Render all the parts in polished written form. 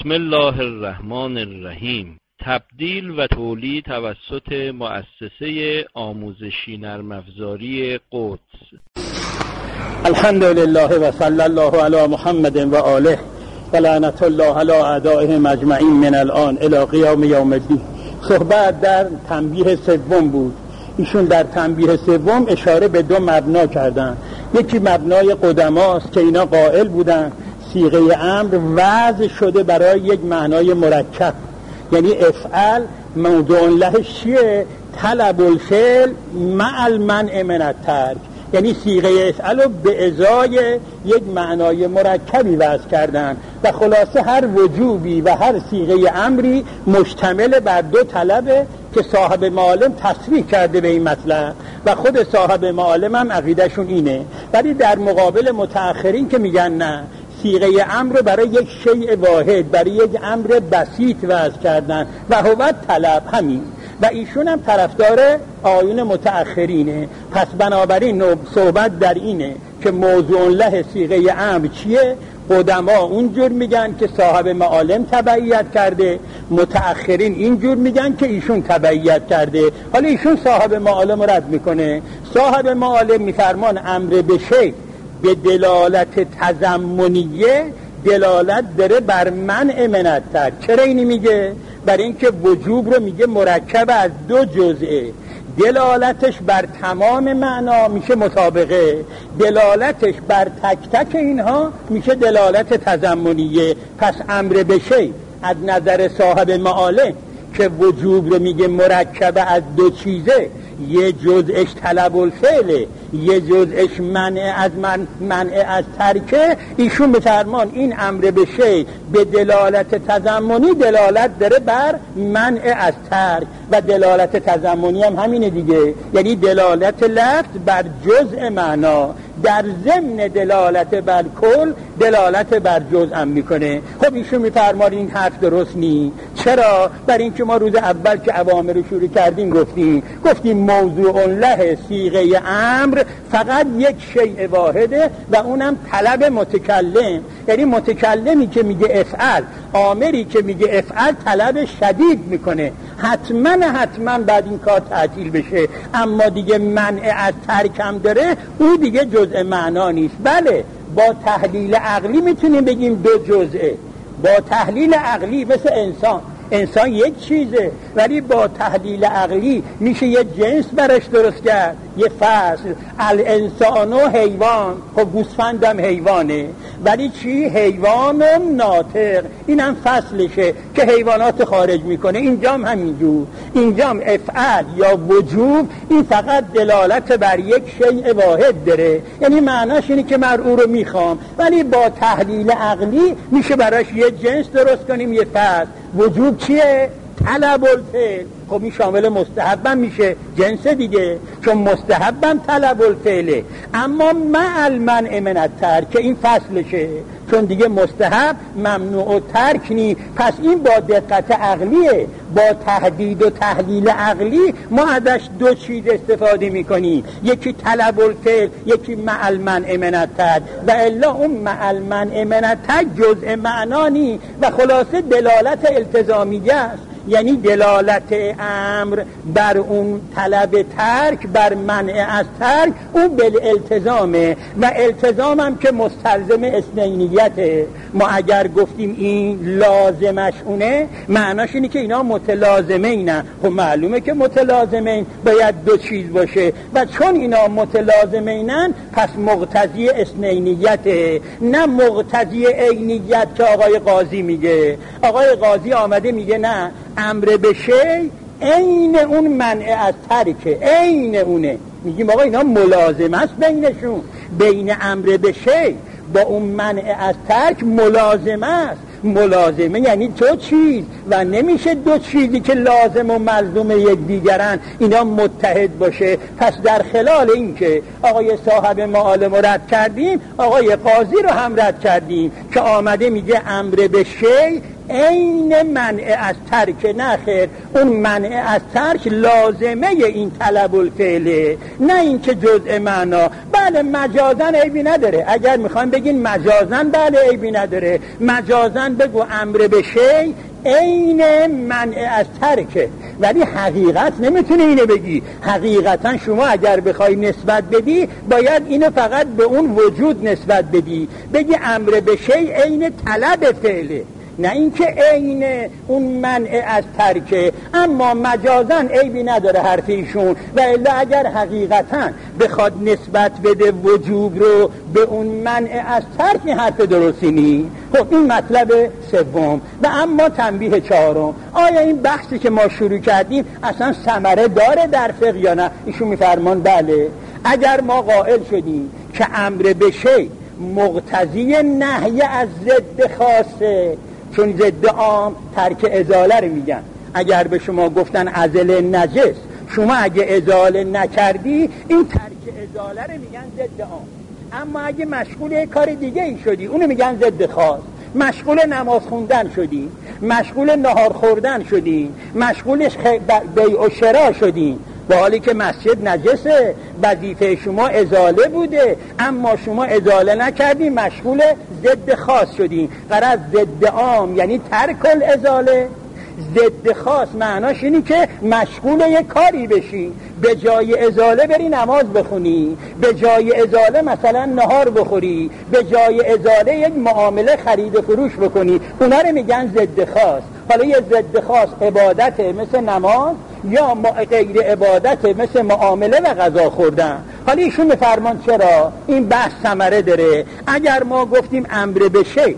بسم الله الرحمن الرحیم. تبدیل و تولید توسط مؤسسه آموزشی نرم افزاری قدس. الحمدلله و صلی الله علی محمد و آله و لعنت الله علی اعدائهم اجمعین من الان الی قیام یوم الدین. صحبت در تنبیه سوم بود. ایشون در تنبیه سوم اشاره به دو مبنا کردن. یکی مبنای قدماست که اینا قائل بودن صیغه امر وضع شده برای یک معنای مرکب، یعنی افعل موضوع لهش چیه؟ طلب الفعل مع المنع من الترک، یعنی صیغه افعل رو به ازای یک معنای مرکبی وضع کردن و خلاصه هر وجوبی و هر صیغه امری مشتمل بر دو طلبه که صاحب معالم تصریح کرده به این مطلب و خود صاحب معالم هم عقیدهشون اینه. ولی در مقابل متأخرین که میگن نه، صیغه امر رو برای یک شیء واحد، برای یک امر بسیط وضع کردن و هو طلب همین، و ایشون هم طرفدار آیون متأخرینه. پس بنابراین صحبت در اینه که موضوع له صیغه امر چیه؟ قدما اونجور میگن که صاحب معالم تبعیت کرده، متأخرین اینجور میگن که ایشون تبعیت کرده. حالا ایشون صاحب معالم رد میکنه. صاحب معالم میفرمان امر به شیء به دلالت تضمنیه دلالت داره بر منع من الترک. چرا اینی میگه؟ برای اینکه وجوب رو میگه مرکب از دو جزئه، دلالتش بر تمام معنا میشه مطابقه، دلالتش بر تک تک اینها میشه دلالت تضمنیه. پس امر به شیء از نظر صاحب معالم که وجوب رو میگه مرکب از دو چیزه، یه جزءش طلب الفعله، یه جزءش منع از ترکه، ایشون به فرمان این امر به شیء به دلالت تضمنی دلالت داره بر منع از ترک و دلالت تضمنی هم همینه دیگه، یعنی دلالت لفظ بر جزء معنا در ضمن دلالت بر کل دلالت بر جزء هم میکنه. خب ایشون میفرمان این حرف درست نی. چرا؟ برای اینکه ما روز اول که اوامر رو شروع کردیم گفتیم موضوع له صیغه امر فقط یک شیء واحده و اونم طلب متکلم، یعنی متکلمی که میگه افعل، آمری که میگه افعل طلب شدید میکنه، حتما بعد این کار تعطیل بشه، اما دیگه منع از ترک هم داره، او دیگه جزء معنا نیست. بله با تحلیل عقلی میتونیم بگیم دو جزئه، با تحلیل عقلی مثل انسان یک چیزه، ولی با تحلیل عقلی میشه یه جنس براش درست کرد، یه فصل. الانسان و حیوان، خب گوسفندم حیوانه، ولی چی؟ حیوان ناطق، اینم فصلشه که حیوانات خارج میکنه. اینجام همینجور، اینجام افعل یا وجوب این فقط دلالت بر یک شیء واحد داره، یعنی معناش اینه که من او رو میخوام، ولی با تحلیل عقلی میشه براش یه جنس درست کنیم، یه فصل. وجوب چیه؟ طلب الفعل. خب این شامل مستحبم میشه، جنس دیگه، چون مستحبم طلب الفعله. اما مع المنع من الترک که این فصلشه، چون دیگه مستحب ممنوع و ترک نی. پس این با دقت عقلیه، با تحدید و تحلیل عقلی ما ازش دو چیز استفاده میکنیم، یکی طلب الفعل، یکی مع المنع من الترک، و الا اون مع المنع من الترک جزء معنا نی و خلاصه دلالت التزامیه است، یعنی دلالت امر بر اون طلب ترک، بر منع از ترک، اون بالالتزامه و التزام هم که مستلزم اثنینیته. ما اگر گفتیم این لازمش اونه، معناش اینه که اینا متلازمه اینه. خب معلومه که متلازمه این باید دو چیز باشه و چون اینا متلازمه اینن پس مقتضی اثنینیته، نه مقتضی عینیت که آقای قاضی میگه. آقای قاضی آمده میگه نه، امر به شیء عین اون منع از ترکه، عین اونه. میگیم آقا اینا ملازمه است بینشون، بین امر به شیء با اون منع از ترک ملازمه است. ملازمه یعنی دو چیز و نمیشه دو چیزی که لازم و ملزوم یک دیگرن اینا متحد باشه. پس در خلال این که آقای صاحب معالم رد کردیم، آقای قاضی رو هم رد کردیم که آمده میگه امر به شیء عین منع از ترک. نه خیر، اون منع از ترک لازمه این طلب الفعله، نه این که جزء معنا. بله مجازن عیبی نداره. اگر میخوایم بگین مجازن بله عیبی نداره. مجازن بگو امر به شی عین منع از ترکه، ولی حقیقت نمیتونه اینو بگی. حقیقتا شما اگر بخوای نسبت بدی باید اینو فقط به اون وجود نسبت بدی، بگی امر به شی عین طلب فعله، نه اینکه عین اون منع از ترکه. اما مجازن عیبی نداره حرف ایشون، و الا اگر حقیقتا بخواد نسبت بده وجوب رو به اون منع از ترک حرف درستی نی. خب این مطلب سوم. و اما تنبیه چهارم، آیا این بحثی که ما شروع کردیم اصلا ثمره داره در فقه یا نه؟ ایشون میفرمان بله. اگر ما قائل شدیم که امر به شی مقتضی نهی از ضد خاصه، چون ضد عام ترک ازاله رو میگن. اگر به شما گفتن ازل نجس، شما اگه ازاله نکردی این ترک ازاله رو میگن ضد عام. اما اگه مشغول کار دیگه ای شدی اونو میگن ضد خاص. مشغول نماز خوندن شدی، مشغول نهار خوردن شدی، مشغول بیع و شرا شدی، با حالی که مسجد نجسه، وظیفه شما ازاله بوده اما شما ازاله نکردی، مشغول ضد خاص شدی. غرض ضد عام یعنی ترک الازاله، ضد خاص معناش اینی که مشغول یک کاری بشی، به جای ازاله بری نماز بخونی، به جای ازاله مثلا نهار بخوری، به جای ازاله یک معامله خرید و فروش بکنی، اونا رو میگن ضد خاص. حالا یه ضد خاص عبادته مثل نماز، یا غیر عبادته مثل معامله و غذا خوردن. حالا ایشون میفرمان چرا این بحث ثمره داره. اگر ما گفتیم امر به شی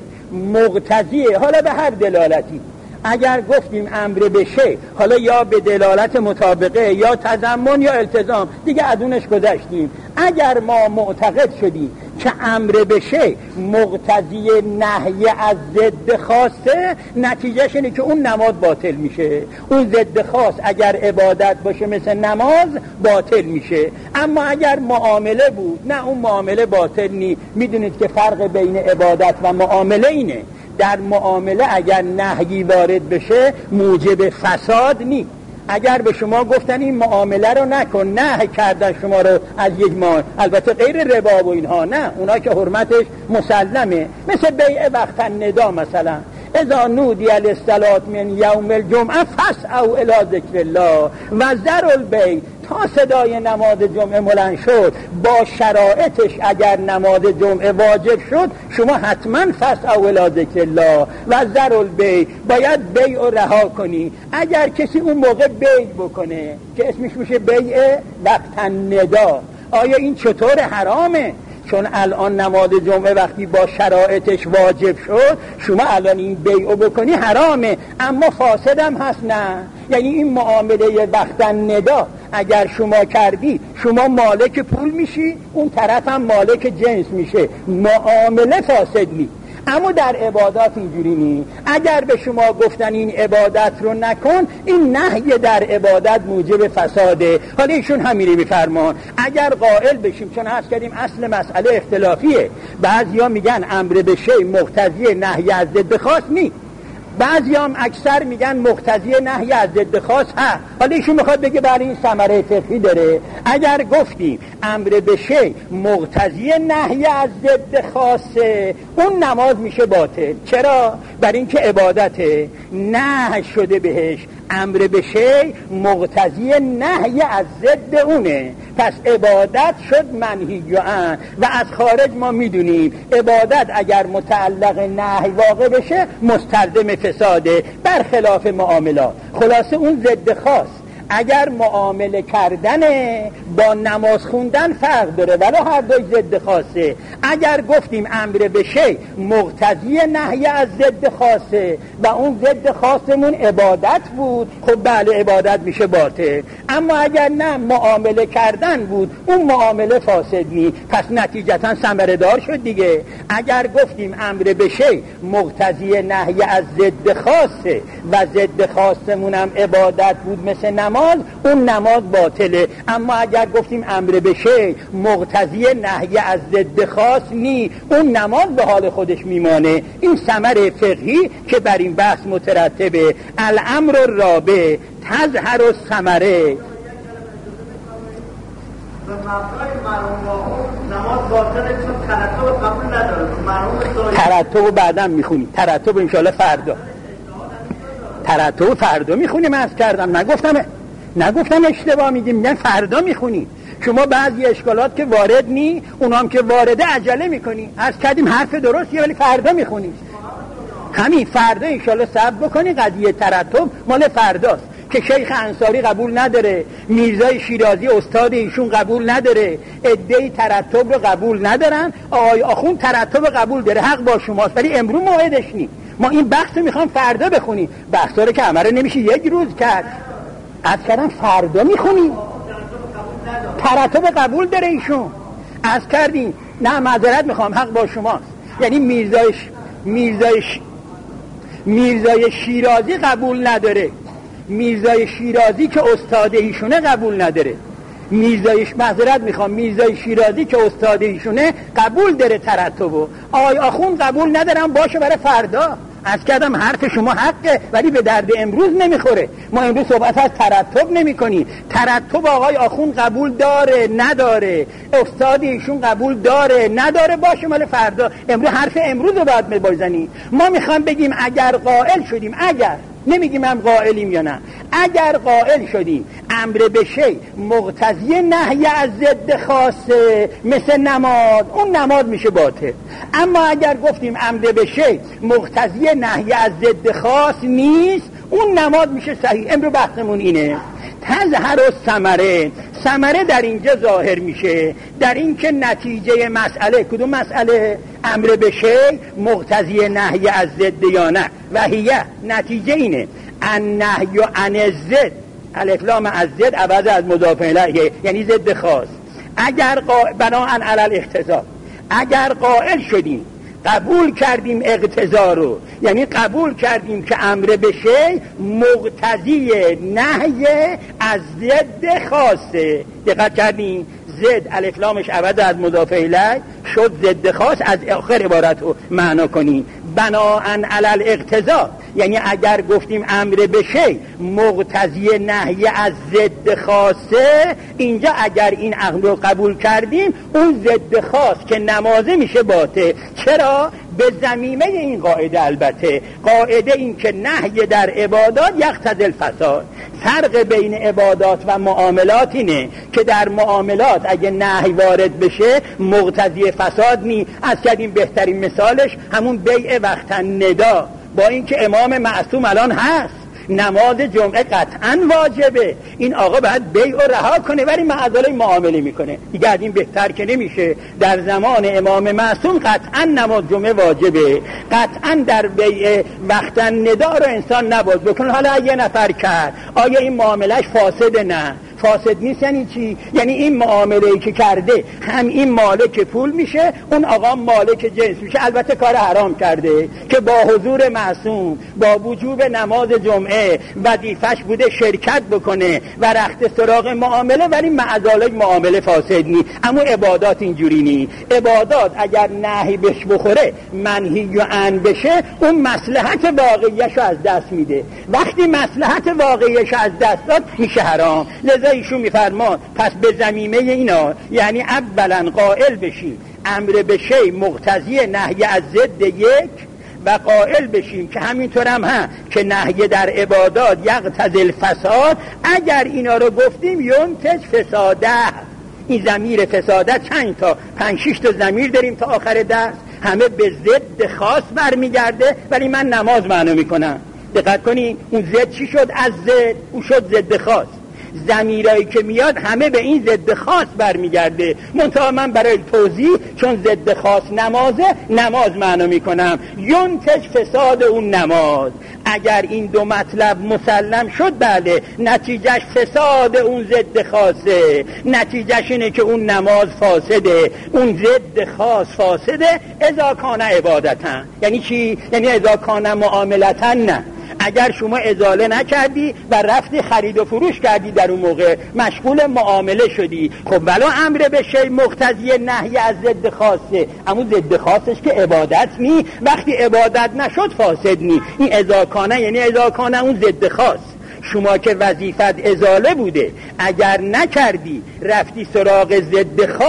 مقتضیه، حالا به هر دلالتی، اگر گفتیم امر به شی، حالا یا به دلالت مطابقه یا تضمن یا التزام، دیگه از اونش گذشتیم. اگر ما معتقد شدیم که امر به شی مقتضی نهی از ضد خاصه، نتیجهش اینه که اون نماز باطل میشه. اون ضد خاص اگر عبادت باشه مثل نماز باطل میشه. اما اگر معامله بود، نه اون معامله باطل نی. میدونید که فرق بین عبادت و معامله اینه، در معامله اگر نهی وارد بشه موجب فساد نی. اگر به شما گفتن این معامله رو نکن، نهی کردن شما رو از یک مال، البته غیر ربا و اینها، نه اونا که حرمتش مسلمه، مثل بیع وقت الندا مثلا، اذا نودی للصلاة من یوم الجمعه فاسعوا الی ذکر الله و ذروا البیع. تا صدای نماز جمعه بلند شد با شرایطش، اگر نماز جمعه واجب شد شما حتما فاسعوا الی ذکر الله و ذروا البیع، باید بیع رو رها کنی. اگر کسی اون موقع بیع بکنه که اسمش میشه بیع وقت الندا، آیا این چطور حرامه؟ چون الان نماز جمعه وقتی با شرایطش واجب شد، شما الان این بیعو بکنی حرامه، اما فاسدم هست نه. یعنی این معامله وقت الندا اگر شما کردی، شما مالک پول میشی، اون طرف هم مالک جنس میشه، معامله فاسد نی. اما در عبادات اینجوری نی. اگر به شما گفتن این عبادت رو نکن، این نهی در عبادت موجب فساده. حالا ایشون همینی میفرمان اگر قائل بشیم، چون عرض کردیم اصل مسئله اختلافیه، بعضیا میگن امر به شی مقتضی نهی از ضد خاص نی، بعضی هم اکثر میگن مقتضی نهی از ضد خاص هست. حالا ایشون میخواد بگه برای این ثمره فقهی داره. اگر گفتیم امر به شی مقتضی نهی از ضد خاصه، اون نماز میشه باطل. چرا؟ برای اینکه عبادته نهی شده بهش. امر به شی مقتضی نهی از ضد اونه، پس عبادت شد منهی عنه. و از خارج ما میدونیم عبادت اگر متعلق نهی واقع بشه مستلزم فساده، برخلاف معاملات. خلاصه اون ضد خاص اگر معامله کردن با نماز خوندن فرق داره، ولی هر دوی ضد خاصه. اگر گفتیم امر به شی مقتضی نهی از ضد خاصه و اون ضد خاصمون عبادت بود، خب بله عبادت میشه باطل. اما اگر نه معامله کردن بود، اون معامله فاسد نی، پس نتیجتا ثمره دار شد دیگه. اگر گفتیم امر به شی مقتضی نهی از ضد خاصه و ضد خاصمون هم عبادت بود مثل نماز، اون نماز باطله. اما اگر گفتیم امر به شی مقتضی نهی از ضد خاص نی، اون نماز به حال خودش میمانه. این ثمره فقهی که بر این بحث مترتبه. الامر الرابع تظهر الثمره. به مقطع مرحوم نماز باطله چون ترتب قبول نداره. ترتب بعداً میخونیم، ترتب انشالله فردا، ترتب فردا میخونیم. عرض کردم نگفتم اشتباه میگیم، میگن فردا میخونیم. شما بعضی اشکالات که وارد نی، اونام که وارده عجله میکنی. عرض کردیم حرف درستیه ولی فردا میخونیم. همین فردا انشالله صبر بکنی. قضیه ترتب مال فرداست که شیخ انصاری قبول نداره، میرزای شیرازی استاد ایشون قبول نداره، عده‌ای ترتب رو قبول ندارن، آقای آخوند ترتب قبول داره. حق با شماست ولی امروز موعدش نی. ما این بحث رو میخوام فردا بخونیم. بحثا رو که همه نمیشه یک روز کرد. از کردم فردا میخونیم. ترتب قبول داره ایشون. از کردیم نه معذرت میخوام، حق با شماست. یعنی میرزای شیرازی قبول نداره، میرزای شیرازی که استاد ایشونه قبول نداره. میرزای شیرازی که استاد ایشونه قبول داره ترتبو. آقای آخوند قبول ندارم، باشه برای فردا. از کردم حرف شما حقه ولی به درد امروز نمیخوره. ما امروز صحبت از ترتب نمی کنیم. ترتب آقای آخوند قبول داره نداره، استاد ایشون قبول داره نداره، باشه مال فردا. امروز حرف امروز رو باید بزنیم. ما میخوام بگیم اگر قائل شدیم، اگر نمیگیم هم قائلیم یا نه، اگر قائل شدیم امر به شی مقتضی نهی از ضد خاصه مثل نماز، اون نماز میشه باطل. اما اگر گفتیم امر به شی مقتضی نهی از ضد خاص نیست، اون نماز میشه صحیح. امروز بحثمون اینه. تظهر ثمره در اینجا ظاهر میشه، در این که نتیجه مسئله، کدوم مسئله؟ امر به شی مقتضی نهی از ضد یا نه. و هیه نتیجه اینه النهی عن الضد، الف لام از ضد عوض از مضاف الیه، یعنی ضد خاص. اگر بناء علی الاقتضا، اگر قائل شدیم قبول کردیم اقتضا رو، یعنی قبول کردیم که امر به شی مقتضی نهی از ضد خاصه. دقت کردیم؟ زد الف لامش عوض از مضاف الیه شد ضد خاص. از آخر عبارت رو معنا کنیم بناء علی الاقتضا، یعنی اگر گفتیم امر به شی مقتضی نهی از ضد خاصه، اینجا اگر این عقل رو قبول کردیم اون ضد خاص که نمازه میشه باطل. چرا؟ به ضمیمه این قاعده، البته قاعده این که نهی در عبادات یقتضی الفساد. فرق بین عبادات و معاملات اینه که در معاملات اگه نهی وارد بشه مقتضی فساد نی. از کردیم بهترین مثالش همون بیع وقت ندا، با اینکه امام معصوم الان هست، نماز جمعه قطعا واجبه، این آقا باید بیع و رها کنه ولی معذاله معامله میکنه دیگه. از این بهتر که نمیشه. در زمان امام معصوم قطعا نماز جمعه واجبه، قطعا در بیع وقت ندا رو انسان نباید بکنه. حالا یه نفر کرد، آیا این معاملش فاسده؟ نه فاسد نیست. یعنی چی؟ یعنی این معامله‌ای که کرده هم این مالک پول میشه، اون آقا مالک جنس میشه. البته کار حرام کرده که با حضور معصوم، با وجوب نماز جمعه وظیفش بوده شرکت بکنه و رخت سراغ معامله، ولی معذالک معامله فاسد نیست. اما عبادات اینجوری نیست. عبادات اگر نهی بهش بخوره، منهی عن بشه، اون مصلحت واقعیشو از دست میده. وقتی مصلحت واقعیشو از دست داد میشه حرام. لذا ایشون میفرما پس به ضمیمه اینا، یعنی اولا قائل بشیم امر به شی مقتضی نهی از ضد یک، و قائل بشیم که همینطور هم که نهی در عبادات یقتضی الفساد. اگر اینا رو گفتیم ینتج فساده، این ضمیر فساده چند تا 5-6 تا ضمیر داریم تا آخر درس، همه به ضد خاص برمیگرده، ولی من نماز معنی میکنم. دقت کنین اون ضد چی شد؟ از ضد اون شد ضد خاص. ضمیرایی که میاد همه به این ضد خاص برمیگرده. منتها من برای توضیح چون ضد خاص نمازه، نماز معنی میکنم ینتج فساد اون نماز. اگر این دو مطلب مسلم شد، بله نتیجهش فساد اون ضد خاصه. نتیجهش اینه که اون نماز فاسده، اون ضد خاص فاسده. اذا کان عبادتن، یعنی چی؟ یعنی اذا کان معاملتن. نه، اگر شما ازاله نکردی و رفتی خرید و فروش کردی، در اون موقع مشغول معامله شدی، خب ولو امر به شی مقتضی نهی از ضد خاصه، اما ضد خاصش که عبادت نی. وقتی عبادت نشد فاسد نی. این اذاکانه یعنی اذاکانه اون ضد خاص. شما که وظیفت ازاله بوده، اگر نکردی رفتی سراغ ضد خاص،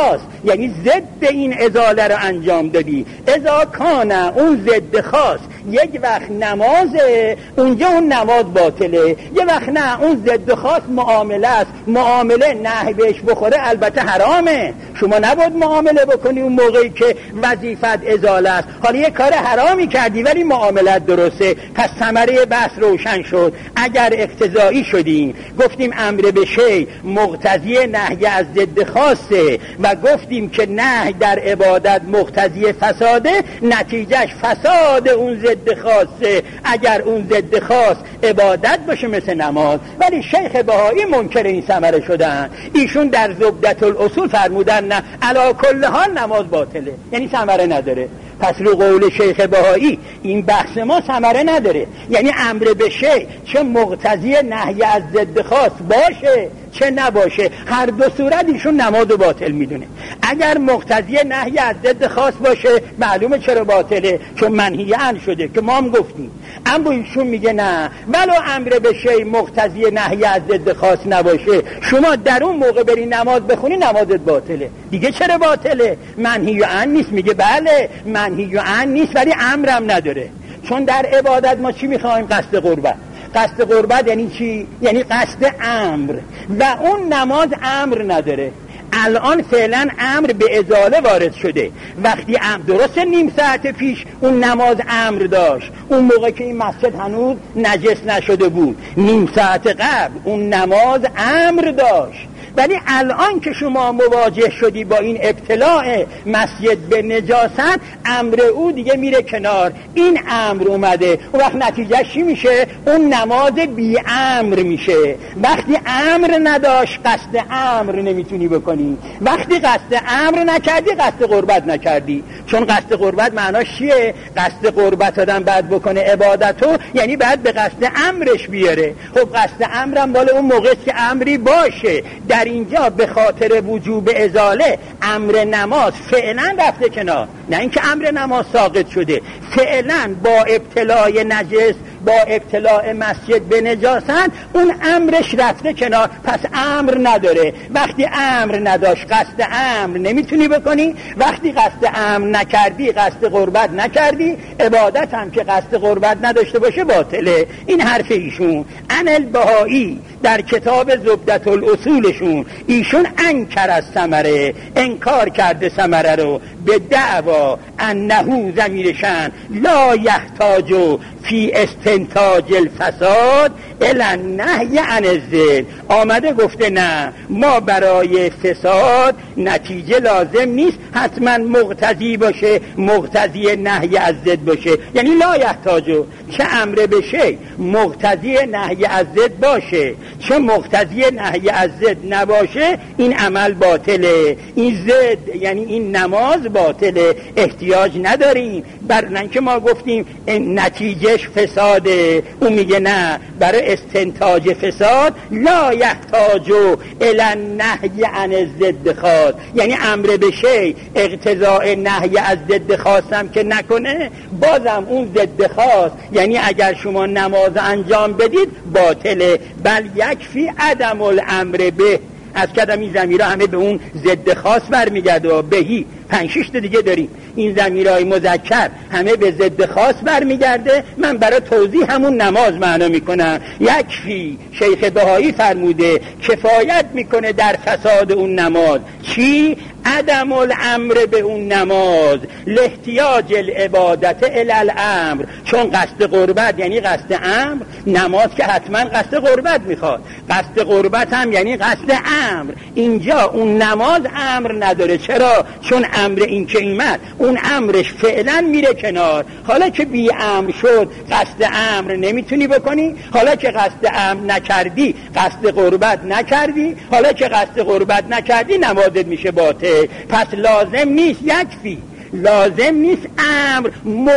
یعنی ضد این ازاله رو انجام دادی. اذا کانه اون ضد خاص یک وقت نمازه، اونجا اون نماز باطله. یه وقت نه، اون ضد خاص معامله است، معامله نهی بهش بخوره البته حرامه. شما نباید معامله بکنی اون موقعی که وظیفت ازاله است. حالا یه کار حرامی کردی ولی معاملت درسته. پس ثمره بحث روشن شد. اگر اقتضایی شدیم گفتیم امر به شی مقتضی نهی از ضد خاصه و گفتیم که نهی در عبادت مقتضی فساده، نتیجهش فساد اون ضد خاصه. اگر اون ضد خاص عبادت باشه مثل نماز. ولی شیخ بهایی منکر این ثمره شدن. ایشون در زبدة الاصول فرمودن نه، علی کل حال نماز باطله، یعنی ثمره نداره. پس رو قول شیخ بهایی این بحث ما ثمره نداره. یعنی امر به شی چه مقتضی نهی از ضد خاص باشه چه نباشه، هر دو صورت ایشون نماز باطل میدونه. اگر مقتضی نهی از ضد خاص باشه معلومه چرا باطله، چون منهی عنه شده که ما هم گفتیم. اما ایشون میگه نه، ولو امر به شی مقتضی نهی از ضد خاص نباشه، شما در اون موقع بری نماز بخونی نمازت باطله. دیگه چرا باطله؟ منهی عنه نیست. میگه بله منهی عنه نیست ولی امرم نداره. چون در عبادت ما چی میخوایم؟ قصد قربت. قصد قربت یعنی چی؟ یعنی قصد امر، و اون نماز امر نداره. الان فعلا امر به ازاله وارد شده. وقتی امر درست نیم ساعت پیش اون نماز امر داشت، اون موقع که این مسجد هنوز نجس نشده بود، نیم ساعت قبل اون نماز امر داشت. ولی الان که شما مواجه شدی با این ابتلاع مسجد به نجاست، امر او دیگه میره کنار، این امر اومده. و وقت نتیجه چی میشه؟ اون نماز بی امر میشه. وقتی امر نداشت قصد امر نمیتونی بکنی. وقتی قصد امر نکردی قصد قربت نکردی. چون قصد قربت معناش چیه؟ قصد قربت آدم بعد بکنه عبادتو، یعنی بعد به قصد امرش بیاره. خب قصد امرم بالا اون موقع که امری باشه. در اینجا به خاطر وجوب ازاله امر نماز فعلا رفته کنار، نه اینکه امر نماز ساقط شده. فعلا با ابتلاع نجس، با ابتلاع مسجد به نجاست اون امرش رفته کنار، پس امر نداره. وقتی امر نداشت قصد امر نمیتونی بکنی. وقتی قصد امر نکردی قصد قربت نکردی، عبادت هم که قصد قربت نداشته باشه باطله. این حرف ایشون. البهایی در کتاب زبدة الاصولشون ایشون انکر از ثمره، انکار کرده ثمره رو به دعوا انه ضمیرشن لا یحتاج فی استنتاج الفساد الی النهی عن الضد. آمده گفته نه، ما برای فساد نتیجه لازم نیست حتما مقتضی باشه، مقتضی نهی از ضد باشه. یعنی لا یحتاج، چه امر بشه مقتضی نهی از ضد باشه چه مقتضی نهی از ضد نباشه، این عمل باطله. این ضد یعنی این نماز باطله، احتیاج نداریم. برای که ما گفتیم نتیجهش فساده، اون میگه نه، برای استنتاج فساد لا یحتاج الی النهی عن الضد خاص. یعنی امر به شی اقتضاء نهی از ضد خاصم که نکنه، بازم اون ضد خاص یعنی اگر شما نماز انجام بدید باطله. بل یکفی عدم الامر به. از کدم این ضمیرها همه به اون ضد خاص برمیگرده و بهی 5-6 تا دیگه داریم. این ضمیرهای مذکر همه به ضد خاص برمیگرده. من برای توضیح همون نماز معنا میکنم. یکفی، شیخ بهایی فرموده کفایت میکنه در فساد اون نماز. چی؟ عدم الامر به اون نماز، لاحتیاج العبادت الی الامر. چون قصد قربت یعنی قصد امر، نماز که حتما قصد قربت میخواد، قصد قربت هم یعنی قصد امر. اینجا اون نماز امر نداره. چرا؟ چون امر این که ایمد اون امرش فعلا میره کنار. حالا که بی امر شد قصد امر نمیتونی بکنی. حالا که قصد امر نکردی قصد قربت نکردی. حالا که قصد قربت نکردی نمازت میشه باطل. پس لازم نیست یکفی، لازم نیست امر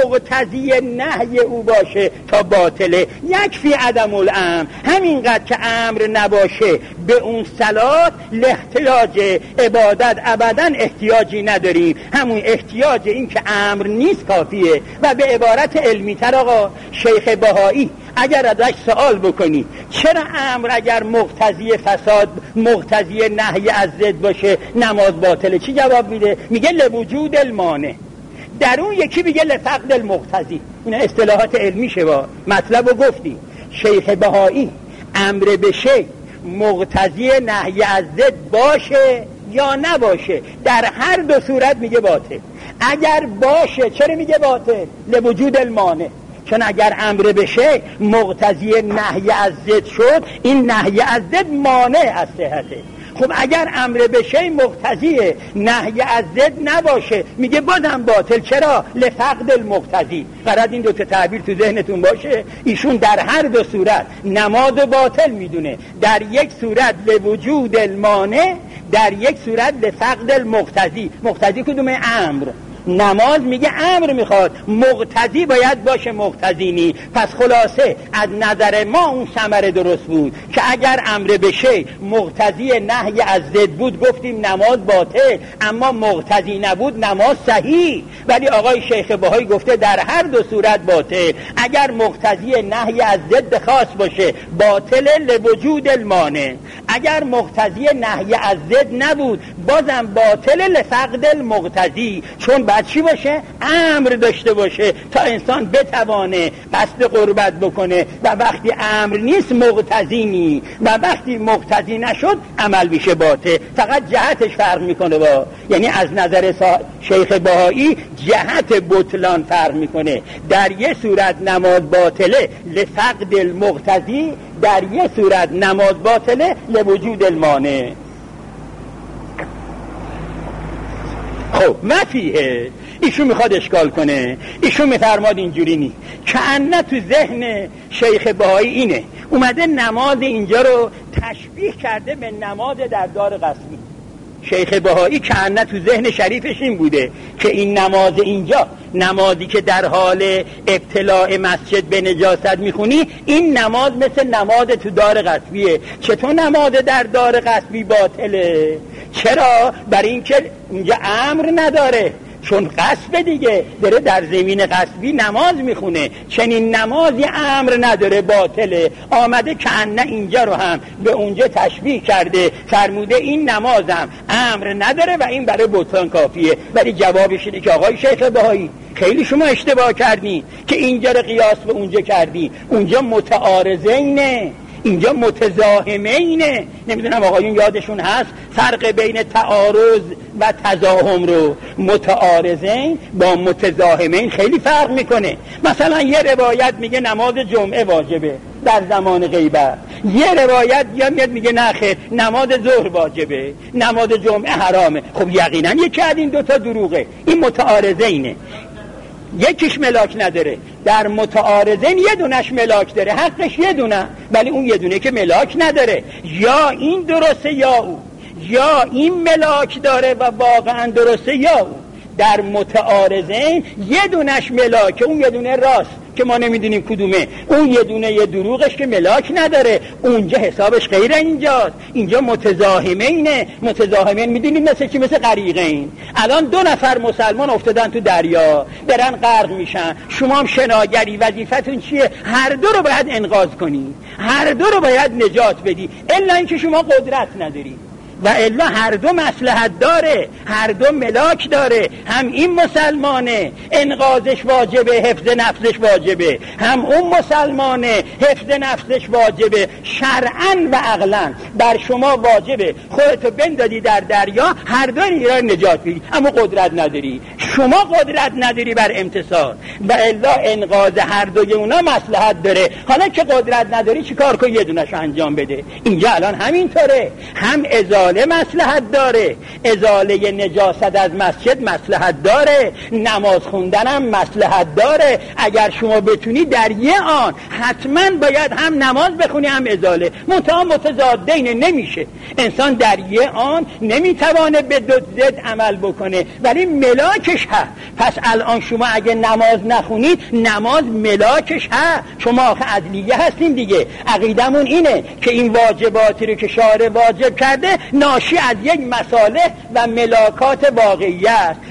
مقتضی نهی او باشه تا باطله. یکفی عدم الامر، همینقدر که امر نباشه به اون صلات لاحتیاج عبادت ابدا احتیاجی نداریم. همون احتیاج این که امر نیست کافیه. و به عبارت علمی تر آقا شیخ بهایی اگر ازش سوال بکنی چرا امر اگر مقتضی فساد مقتضی نهی از ضد باشه نماز باطله؟ چی جواب میده؟ میگه لوجود المانع. در اون یکی میگه لفقد المقتضی. این اصطلاحات علمیشه. با مطلب رو گفتی. شیخ بهایی امر به شی مقتضی نهی از ضد باشه یا نباشه در هر دو صورت میگه باطل. اگر باشه چرا میگه باطل؟ لوجود المانع. چون اگر امر بشه مقتضی نهی از ضد شد، این نهی از ضد مانع از صحته. خب اگر امر بشه مقتضی نهی از ضد نباشه میگه بازم باطل. چرا؟ لفقد المقتضی. قرار این دو تا تعبیر تو ذهنتون باشه. ایشون در هر دو صورت نماز باطل میدونه. در یک صورت لوجود المانع، در یک صورت لفقد المقتضی. مقتضی کدومه؟ امر. نماز میگه امر میخواد، مقتضی باید باشه، مقتضی نی. پس خلاصه از نظر ما اون ثمره درست بود که اگر امر بشه مقتضی نهی از ضد بود گفتیم نماز باطل، اما مقتضی نبود نماز صحیح. ولی آقای شیخ بهایی گفته در هر دو صورت باطل. اگر مقتضی نهی از ضد خاص باشه باطل لوجود المانع، اگر مقتضی نهی از ضد نبود بازم باطل لفقد المقتضی. چون بعد چی باشه؟ امر داشته باشه تا انسان بتوانه قصد قربت بکنه، و وقتی امر نیست مقتضی نی، و وقتی مقتضی نشد عمل میشه باطل. فقط جهتش فرق میکنه با، یعنی از نظر شیخ بهایی جهت بطلان فرق میکنه. در یه صورت نماز باطله لفقد المقتضی، در یه صورت نماز باطله لوجود المانع. خب مفیه ایشون میخواد اشکال کنه. ایشون میفرماد اینجوری نی که انه تو ذهن شیخ بهایی اینه اومده نماز اینجا رو تشبیه کرده به نماز در دار قسمی. شیخ بهایی که انه تو ذهن شریفش این بوده که این نماز اینجا، نمازی که در حال ابتلاع مسجد به نجاست میخونی، این نماز مثل نماز تو دار قصبیه. چطور نماز در دار قصبی باطله؟ چرا؟ برای اینکه اونجا امر نداره، چون قصب دیگه داره در زمین قصبی نماز میخونه. چنین نمازی امر نداره، باطله. آمده که انه اینجا رو هم به اونجا تشبیه کرده، فرموده این نمازم امر نداره و این برای بطلان کافیه. ولی جوابش اینه که آقای شیخ بهایی خیلی شما اشتباه کردی که اینجا رو قیاس به اونجا کردی. اونجا متعارضینه، اینجا متزاحمینه. نمیدونم آقایون یادشون هست فرق بین تعارض و تزاحم رو؟ متعارضین با متزاحمین خیلی فرق میکنه. مثلا یه روایت میگه نماز جمعه واجبه در زمان غیبت، یه روایت میاد میگه نه خیر نماز ظهر واجبه، نماز جمعه حرامه. خب یقینا یکی از این دوتا دروغه. این متعارضینه، یکیش ملاک نداره. در متعارضین یه دونش ملاک داره، حقش یه دونه، ولی اون یه دونه که ملاک نداره. یا این درسته یا او، یا این ملاک داره و واقعا درسته یا او. در متعارضین یه دونش ملاکه، اون یه دونه راست که ما نمیدونیم کدومه، اون یه دونه یه دروغش که ملاک نداره. اونجا حسابش غیر اینجاست. اینجا متزاحمینه. متزاحمین میدونیم مثل چی؟ مثل غریقین. الان 2 نفر مسلمان افتادن تو دریا دارن غرق میشن، شما هم شناگری وظیفتون چیه؟ هر دو رو باید انقاذ کنی، هر دو رو باید نجات بدی، الا اینکه شما قدرت نداری. و الا هر دو مصلحت داره، هر دو ملاک داره. هم این مسلمانه انقاذش واجبه، حفظ نفسش واجبه، هم اون مسلمانه حفظ نفسش واجبه. شرعاً و عقلاً بر شما واجبه خودتو بندازی در دریا، هر دو را نجات بدی، اما قدرت نداری. شما قدرت نداری بر امتصال، و الا انقاذ هر دوی اونا مصلحت داره. حالا که قدرت نداری چیکار کنی؟ یه دونش انجام بده. اینجا الان همینطوره، هم ازاله مصلحت داره، ازاله نجاست از مسجد مصلحت داره، نماز خوندن هم مصلحت داره. اگر شما بتونی در یه آن حتما باید هم نماز بخونی هم ازاله. متضادین نمیشه. انسان در یه آن نمیتوانه به دو ضد عمل بکنه، ولی ملاکش هست. پس الان شما اگه نماز نخونید نماز ملاکش هست. شما آخه عدلیه هستیم دیگه. عقیدمون اینه که این واجباتی رو که شارع واجب کرده ناشی از یک مصالح و ملاکات واقعی است.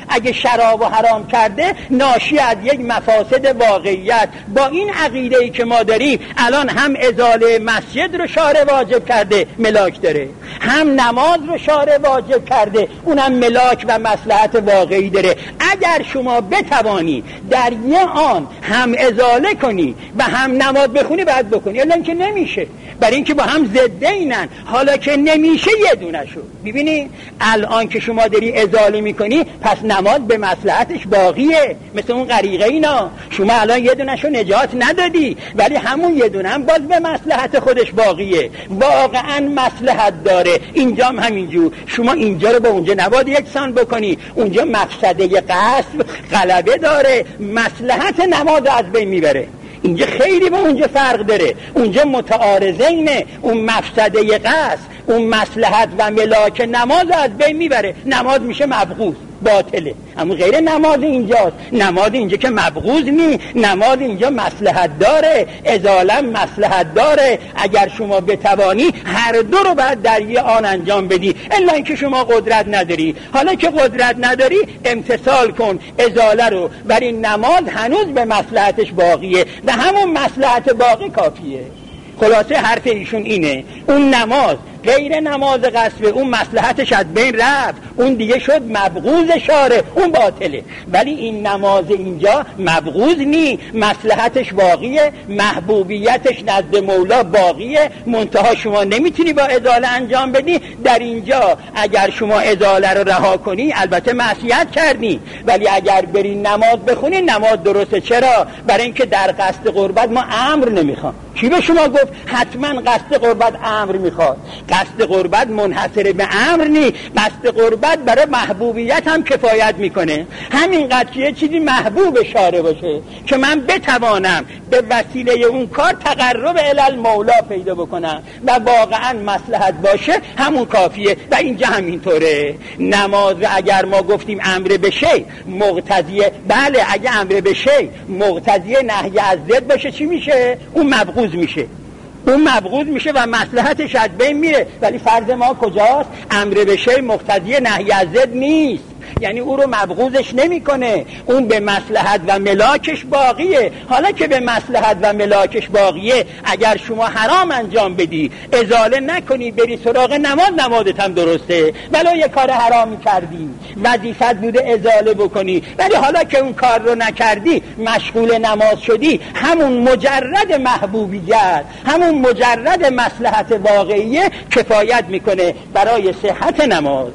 اگه شراب حرام کرده ناشی از یک مفاسد واقعیت. با این عقیده‌ای که ما داریم الان هم ازاله مسجد رو شارع واجب کرده، ملاک داره، هم نماز رو شارع واجب کرده، اونم ملاک و مصلحت واقعی داره. اگر شما بتوانی در یه آن هم ازاله کنی و هم نماز بخونی باید بکنی، الان که نمیشه، برای اینکه با هم ضد اینن. حالا که نمیشه یه دونه شو ببینی، الان که شما داری ازاله میکنی پس نماز به مصلحتش باقیه، مثل اون غریقه اینا. شما الان یه دونه شو نجات ندادی ولی همون یه دونه هم باز به مصلحت خودش باقیه، واقعا مصلحت داره. اینجا هم همینجور، شما اینجا رو با اونجا نباید یکسان بکنی، اونجا مفسده قصد غلبه داره، مصلحت نماز از بین میبره. اینجا خیلی با اونجا فرق داره، اونجا متعارضینه، اون مفسده قصد، اون مصلحت و ملاک نماز از بین میبره، نماز میشه مبغوض باطله. اما غیر نماز اینجاست، نماز اینجا که مبغوض نی، نماز اینجا مصلحت داره، ازاله مصلحت داره. اگر شما بتوانی هر دو رو باید در یه آن انجام بدی، الا اینکه شما قدرت نداری. حالا که قدرت نداری امتثال کن ازاله رو، ولی نماز هنوز به مصلحتش باقیه و همون مصلحت باقی کافیه. خلاصه حرف ایشون اینه، اون نماز غیر نماز قصبه، اون مصلحتش از بین رفت، اون دیگه شد مبغوض شارع، اون باطله. ولی این نماز اینجا مبغوض نی، مصلحتش باقیه، محبوبیتش نزد مولا باقیه، منتها شما نمیتونی با ازاله انجام بدی. در اینجا اگر شما ازاله رو رها کنی البته معصیت کردی، ولی اگر بری نماز بخونی نماز درسته. چرا؟ برای اینکه در قصد قربت ما امر نمیخوام. کی به شما گفت حتما قصد قربت امر میخواد؟ قصد قربت منحصر به امر نی، قصد قربت برای محبوبیت هم کفایت میکنه. همینقدر که یه چیزی محبوب شارع باشه که من بتوانم به وسیله اون کار تقرب الی مولا پیدا بکنم و واقعا مصلحت باشه، همون کافیه. و اینجا همینطوره. نماز اگر ما گفتیم امر به شی مقتضیه، بله اگه امر به شی مقتضیه نهی از ضد باشه چی میشه؟ اون مبغوض میشه، اون مبغوض میشه و مصلحتش از بین میره. ولی فرض ما کجاست؟ امر به شی مقتضی نهی از ضد نیست، یعنی او رو مبغوضش نمیکنه، اون به مصلحت و ملاکش باقیه. حالا که به مصلحت و ملاکش باقیه، اگر شما حرام انجام بدی ازاله نکنی بری سراغ نماز، نمازت هم درسته، ولو یه کار حرامی کردی وظیفت بوده ازاله بکنی، ولی حالا که اون کار رو نکردی مشغول نماز شدی، همون مجرد محبوبیت، همون مجرد مصلحت واقعیه کفایت میکنه برای صحت نماز.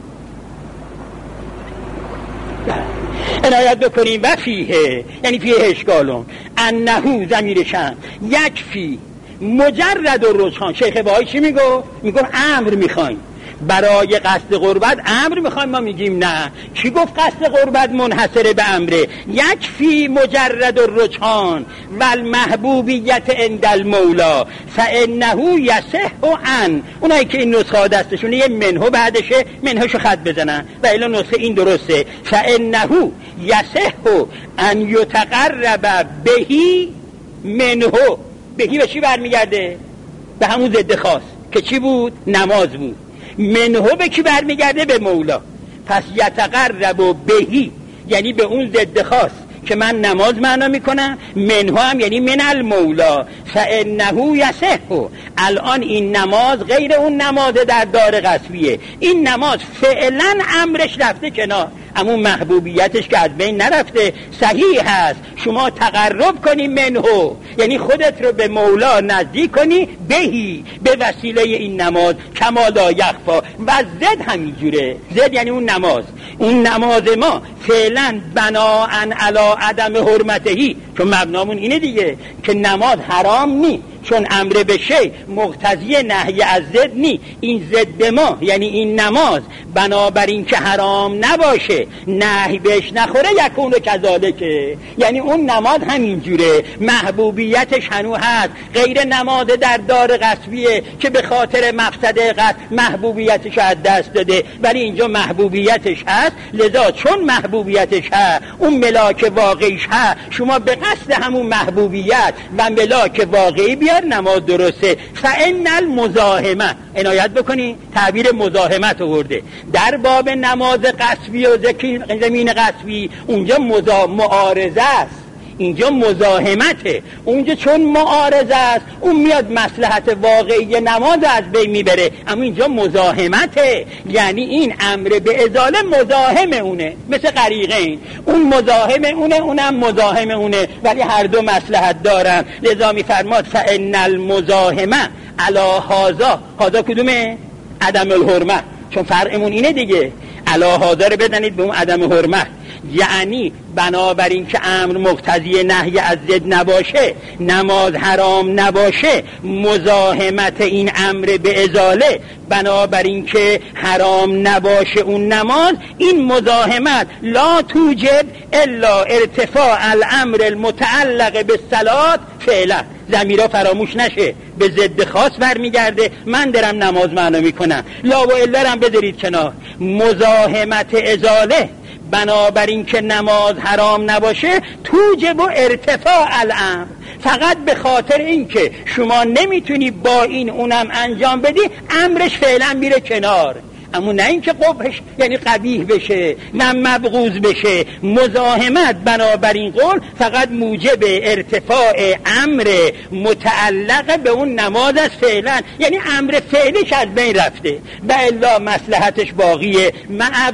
عنایت بکنیم و فیه، یعنی فیه اشکالون انهو ضمیرشن یکفی مجرد الرجحان. شیخ بهایی چی میگو؟ میگو امر میخوایم برای قصد قربت، امر میخوایم. ما میگیم نه، کی گفت قصد قربت منحصر به امره؟ یکفی مجرد الرجحان و المحبوبیت عند المولا فانه یصح ان. اونایی که این نسخه دستشونه یه منهو بعدشه، منهوشو خط بزنن و الا نسخه این درسته. فانه یصح ان یتقرب بهی منهو. بهی به چی برمیگرده؟ به همون ضد خاص که چی بود؟ نماز بود. منهو به کی برمیگرده؟ به مولا. پس یتقرب بهی یعنی به اون ضد خاص که من نماز معنا میکنم، منهو هم یعنی من المولا فانه یصح. الان این نماز غیر اون نماز در دار قصبیه، این نماز فعلا امرش رفته کنار، اما محبوبیتش که از بین نرفته. صحیح هست شما تقرب کنی منهو، یعنی خودت رو به مولا نزدیک کنی، بهی به وسیله این نماز، کما لا یخفا. و زد همینجوره، زد یعنی اون نماز. اون نماز ما فعلا بناءً علی عدم حرمتهی، چون مبنامون اینه دیگه که نماز حرام نی، چون امر به شی مقتضی نهی از ضد نی. این ضد ما یعنی این نماز بنابراین که حرام نباشه، نهی بهش نخوره، یکون کذالکه، یعنی اون نماز همینجوره، محبوبیتش هنوز هست. غیر نماز در دار قصبیه که به خاطر مفسده قصد محبوبیتش از دست داده، ولی اینجا محبوبیتش هست. لذا چون محبوبیتش هست، اون ملاک واقعیش هست، شما به قصد همون محبوبیت و ملاک واقعی بیار نماز درسته. فان المزاحمه، عنایت بکنی تعبیر مزاحمت آورده در باب نماز قصبی و زمین قصبی، اونجا معارضه است، اینجا مزاحمته. اونجا چون معارضه است اون میاد مصلحت واقعی نماز از بین میبره، اما اینجا مزاحمته، یعنی این امر به ازاله مزاحم اونه، مثل غریقین، اون مزاحم اونه اونم مزاحم اونه، ولی هر دو مصلحت دارن. لذا میفرماد فان المزاحمه علی هذا. هذا کدومه؟ عدم الحرمه، چون فرقمون اینه دیگه. علی هذا رو بدنید به اون عدم حرمه، یعنی بنابراین که امر مقتضی نهی از ضد نباشه، نماز حرام نباشه، مزاحمت این امر به ازاله، بنابراین که حرام نباشه اون نماز، این مزاحمت لا توجب الا ارتفاع الامر المتعلق بالصلاه فعلا. ضمیرا فراموش نشه، به ضد خاص برمیگرده. من دارم نماز معنا میکنم، لا و الا هم بذارید کنار. مزاحمت ازاله بنابراین که نماز حرام نباشه توجب و ارتفاع الامر، فقط به خاطر اینکه شما نمیتونی با این اونم انجام بدی، امرش فعلا میره کنار، اما نه اینکه قبحش یعنی قبیح بشه، نه مبغوض بشه. مزاحمت بنابراین قول فقط موجب ارتفاع امر متعلق به اون نماز از فعلا، یعنی امر فعلیش از بین رفته و الا مصلحتش باقیه. مع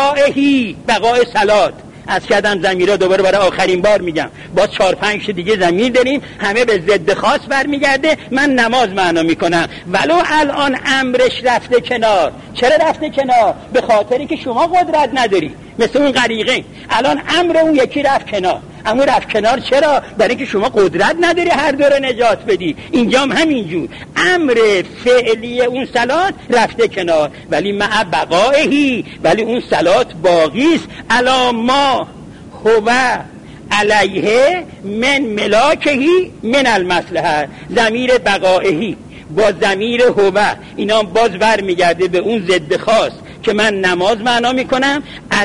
بقای صلات. از کدم ضمیرها دوباره برای آخرین بار میگم، با 4-5 دیگه ضمیر داریم، همه به ضد خاص برمیگرده. من نماز معنا میکنم ولو الان امرش رفته کنار. چرا رفته کنار؟ به خاطری که شما قدرت نداری، مثل اون غریقه. الان امر اون یکی رفت کنار، اما رفت کنار چرا؟ برای اینکه شما قدرت نداری هر دو رو نجات بدی. اینجا هم همینجور، امر فعلی اون صلات رفته کنار، ولی مع بقائهی، ولی اون صلات باقی است. الا ما هو علیه من ملاکهی من المصلحه. ضمیر بقائهی با ضمیر هو اینا باز برمیگرده به اون ضد خاص که من نماز معنا میکنم.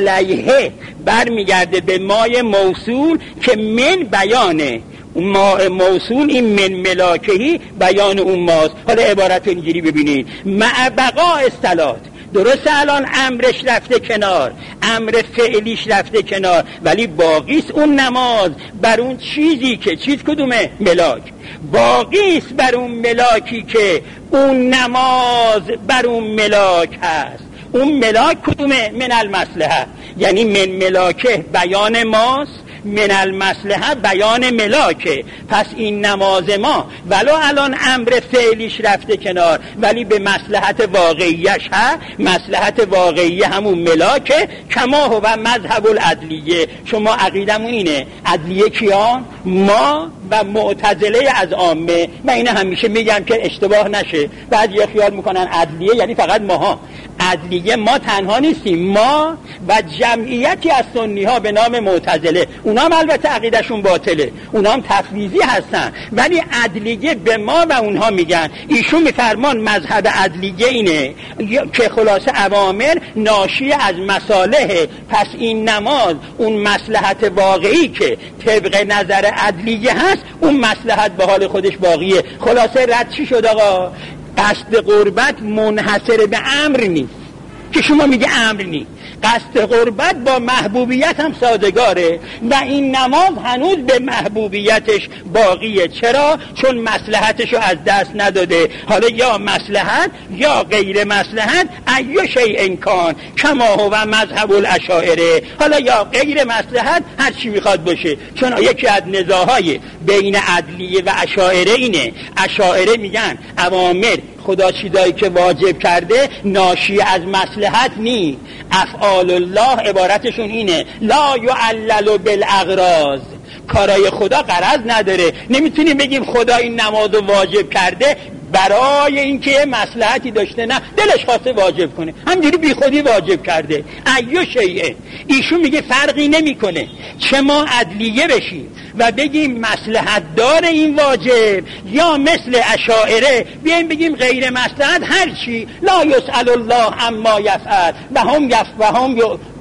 علیه برمیگرده به مای موصول که من بیانه، ما موصول این من ملاکهی بیان اون ماست. حالا عبارت اینجوری ببینید، مع بقاء الصلات. درسته الان امرش رفته کنار، امر فعلیش رفته کنار، ولی باقیست اون نماز بر اون چیزی که چیز کدومه؟ ملاک. باقیست بر اون ملاکی که اون نماز بر اون ملاک هست. اون ملاک کدومه؟ من المصلحه، یعنی من ملاکه بیان ماست، من المصلحه بیان ملاکه. پس این نماز ما ولو الان امر فعلیش رفته کنار، ولی به مصلحت واقعیش هست. مصلحت واقعی همون ملاکه. کما هو مذهب العدلیه. شما عقیدمون اینه، عدلیه کیان؟ ما و معتزله از عامه. من اینه همیشه میگم که اشتباه نشه، بعد یه خیال میکنن عدلیه یعنی فقط ماها. عدلیه ما تنها نیستیم، ما و جمعیتی از سنی ها به نام معتزله. اونا هم البته عقیدشون باطله، اونا هم تفویضی هستن، ولی عدلیه به ما و اونها میگن. ایشون میفرمان مذهب عدلیه اینه که خلاصه اوامر ناشی از مصالح. پس این نماز اون مصلحت واقعی که طبق نظر عدلیه هست، اون مصلحت به حال خودش باقیه. خلاصه رد چی شد آقا؟ قصد قربت منحصر به امر نیست که شما میگه امر نیست. قصد قربت با محبوبیت هم سازگاره و این نماز هنوز به محبوبیتش باقیه. چرا؟ چون مصلحتشو از دست نداده. حالا یا مصلحت یا غیر مصلحت، ایو شیء کان کما هو مذهب الاشاعره. حالا یا غیر مصلحت هر چی میخواد باشه، چون یکی از نزاعهای بین عدلیه و اشاعره اینه. اشاعره میگن اوامر خدا چیزایی که واجب کرده ناشی از مصلحت نی. افعال الله عبارتشون اینه لا یعلل بالاغراض. کارای خدا غرض نداره. نمیتونیم بگیم خدا این نمازو واجب کرده برای اینکه مصلحتی داشته، نه، دلش خواسته واجب کنه، همجوری بی خودی واجب کرده. ایو شیء. ایشون میگه فرقی نمیکنه چه ما عدلیه بشیم و بگیم مصلحت داره این واجب، یا مثل اشاعره بیایم بگیم غیر مصلحت هر چی. لا یسأل الله عما یفعل و هم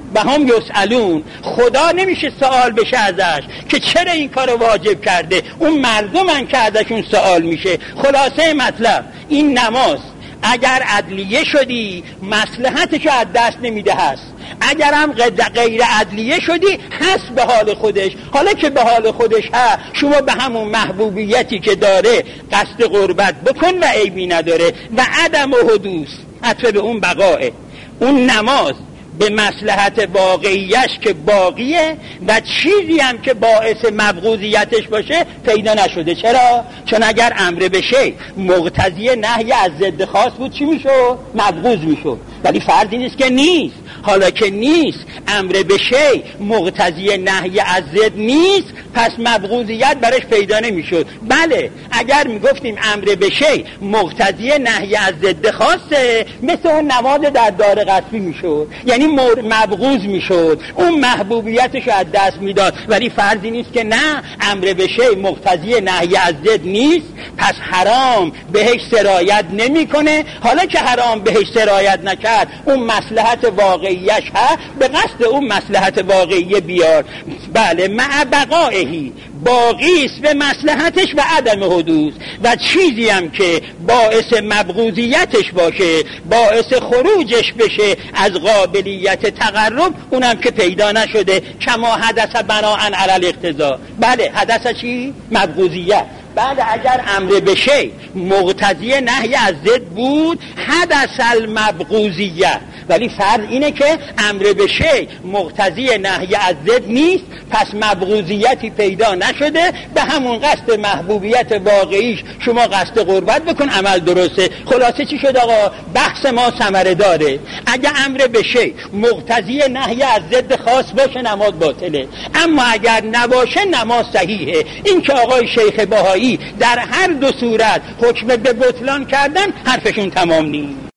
و هم یسالون، خدا نمیشه سوال بشه ازش که چرا این کارو واجب کرده، اون مردمن که ازشون سوال میشه. خلاصه مطلب این نماز اگر عدلیه شدی مصلحتشو از دست نمیده هست، اگر هم غیر عدلیه شدی هست به حال خودش. حالا که به حال خودش هست شما به همون محبوبیتی که داره قصد قربت بکن و عیبی نداره. و عدم و حدوث عطف به اون بقائه، اون نماز به مصلحت واقعیش که باقیه و چیزی هم که باعث مبغوضیتش باشه پیدا نشده. چرا؟ چون اگر امر بشه مقتضی نهی از ضد خاص بود چی میشد؟ مبغوض میشد. ولی فرضی نیست که نیست. حالا که نیست، امر بشه مقتضی نهی از ضد نیست، پس مبغوضیت برش پیدا نمیشد. بله اگر میگفتیم امر بشه مقتضی نهی از ضد خاصه، مثل اون نماز در دار قصبی میشد، یعنی مبغوض میشد، اون محبوبیتش از دست میداد. ولی فرضی نیست که نه، امر بشه مقتضی نهی از ضد نیست، پس حرام بهش سرایت نمیکنه. حالا که حرام بهش سرایت نکرد، اون مصلحت واقعیش هست، به قصد اون مصلحت واقعی بیار. بله مع بقائهی، باقی است به مصلحتش و عدم حدوث. و چیزی هم که باعث مبغوضیتش باشه، باعث خروجش بشه از قابلیت تقرب، اونم که پیدا نشده. کما حدث بناءً علی الاقتضاء. بله حدث چی؟ مبغوضیت. بله اگر امر بشه مقتضی نهی از ضد بود حدث المبغوضیت. ولی فرض اینه که امر بشه مقتضی نهی از ضد نیست، پس مبغوضیتی پیدا نشده، به همون قصد محبوبیت واقعیش شما قصد قربت بکن، عمل درسته. خلاصه چی شد آقا؟ بحث ما ثمره داره. اگر امر بشه مقتضی نهی از ضد خاص باشه نماز باطله، اما اگر نباشه نماز صحیحه. این که آقای شیخ بهایی در هر دو صورت حکم به بطلان کردن حرفشون تمام نیست.